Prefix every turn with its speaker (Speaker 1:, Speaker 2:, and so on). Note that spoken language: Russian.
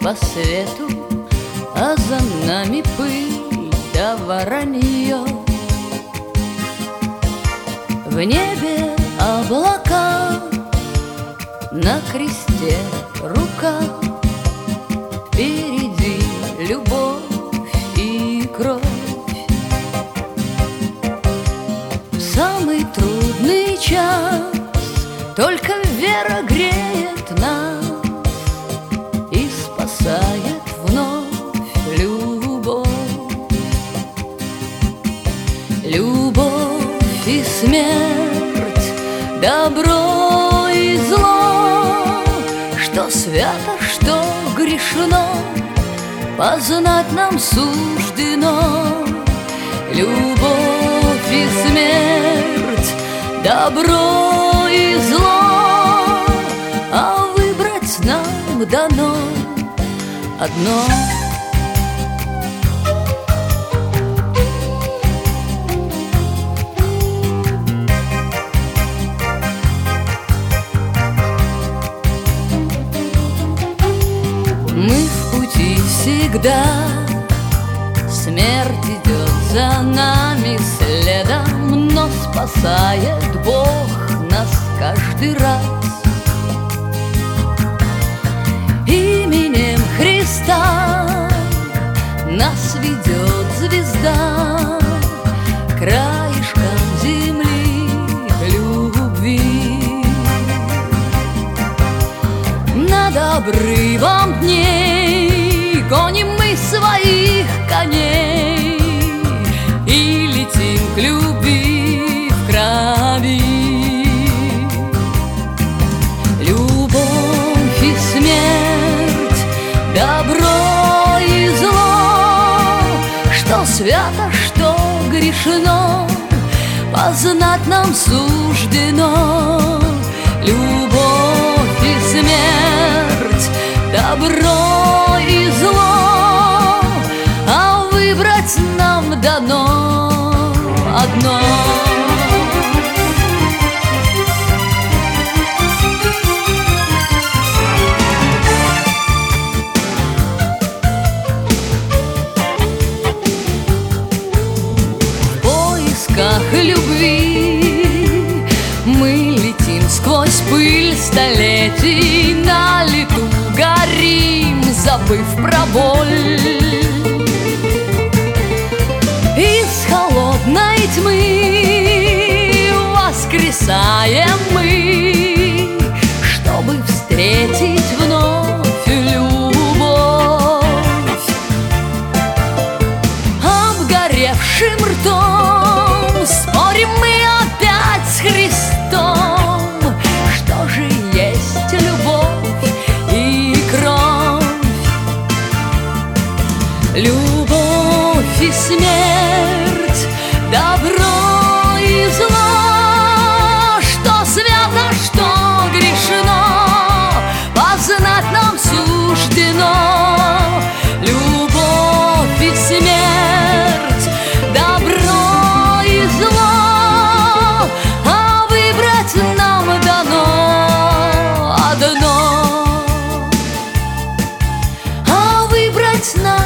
Speaker 1: по свету, а за нами пыль да воронье. В небе облака, на кресте рука, впереди любовь и кровь. В самый трудный час только вера греет нас и спасает вновь любовь. Любовь и смерть, добро и зло, что свято, что грешно, познать нам суждено. Любовь и смерть, добро и зло, а выбрать нам дано одно. Мы в пути всегда, смерть идет за нами следом, но спасает Бог нас каждый раз. Именем Христа нас ведет звезда краешком земли любви. Над обрывом дней гоним мы своих коней и летим к любви в крови. Любовь и смерть, добро и зло, что свято, что грешно, познать нам суждено. Любовь и смерть, добро и зло, а выбрать нам дано одно. В поисках любви мы летим сквозь пыль столетий, на лету горим, забыв про боль. Из холодной тьмы воскресаем мы, чтобы встретить вновь любовь. Обгоревшим ртом спорим мы опять с Христом, что же есть любовь и кровь. Любовь и смерть, добро и зло, что свято, что грешно, познать нам суждено. Любовь и смерть, добро и зло, а выбрать нам дано одно, а выбрать нам